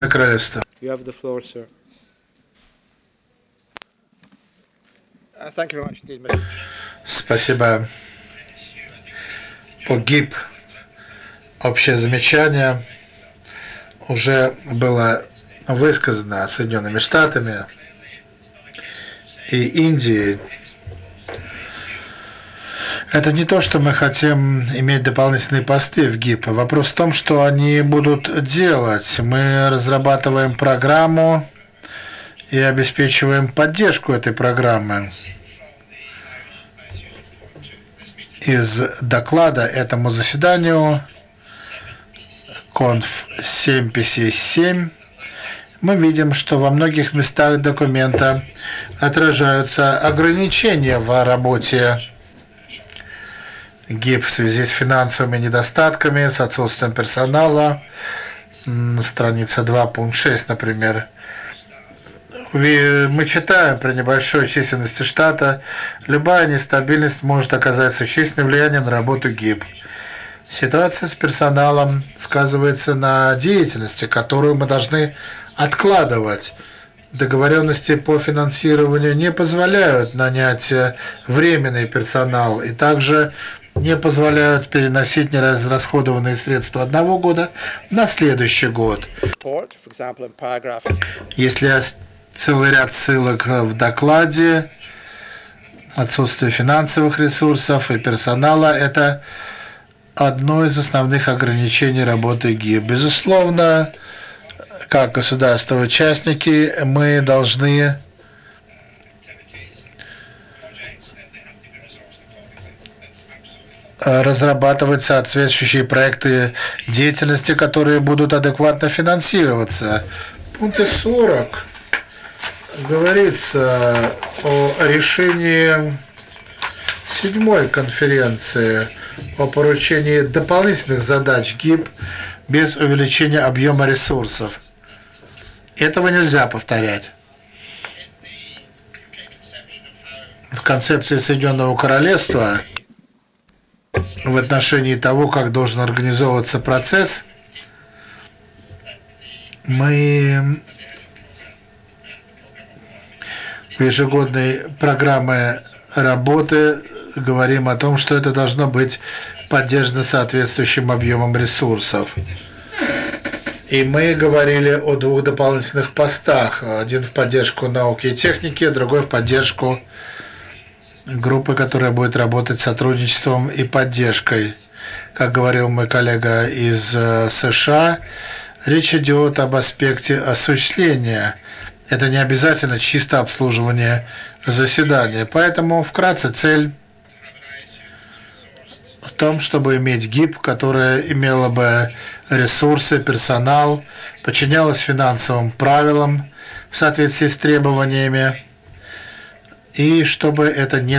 Королевство. You have the floor, sir. Thank you very much indeed, Mr. Спасибо. По ГИБ общее замечание уже было высказано Соединенными Штатами и Индией. Это не то, что мы хотим иметь дополнительные посты в ГИБ. Вопрос в том, что они будут делать. Мы разрабатываем программу и обеспечиваем поддержку этой программы. Из доклада этому заседанию Конф 7PC7 мы видим, что во многих местах документа отражаются ограничения в работе ГИБ в связи с финансовыми недостатками, с отсутствием персонала. Страница 2.6, например. Мы читаем, при небольшой численности штата любая нестабильность может оказать существенное влияние на работу ГИБ. Ситуация с персоналом сказывается на деятельности, которую мы должны откладывать. Договоренности по финансированию не позволяют нанять временный персонал и также не позволяют переносить неразрасходованные средства одного года на следующий год. Если целый ряд ссылок в докладе, отсутствие финансовых ресурсов и персонала – это одно из основных ограничений работы ГИБ. Безусловно, как государства-участники, мы должны разрабатывать соответствующие проекты деятельности, которые будут адекватно финансироваться. В пункте 40 говорится о решении 7-й конференции о поручении дополнительных задач ГИБ без увеличения объема ресурсов. Этого нельзя повторять. В концепции Соединенного Королевства в отношении того, как должен организовываться процесс, мы в ежегодной программе работы говорим о том, что это должно быть поддержано соответствующим объемом ресурсов. И мы говорили о 2 дополнительных постах. Один в поддержку науки и техники, другой в поддержку группы, которая будет работать сотрудничеством и поддержкой. Как говорил мой коллега из США, речь идет об аспекте осуществления. Это не обязательно чисто обслуживание заседания. Поэтому, вкратце, цель в том, чтобы иметь ГИБ, которая имела бы ресурсы, персонал, подчинялась финансовым правилам в соответствии с требованиями, и чтобы это не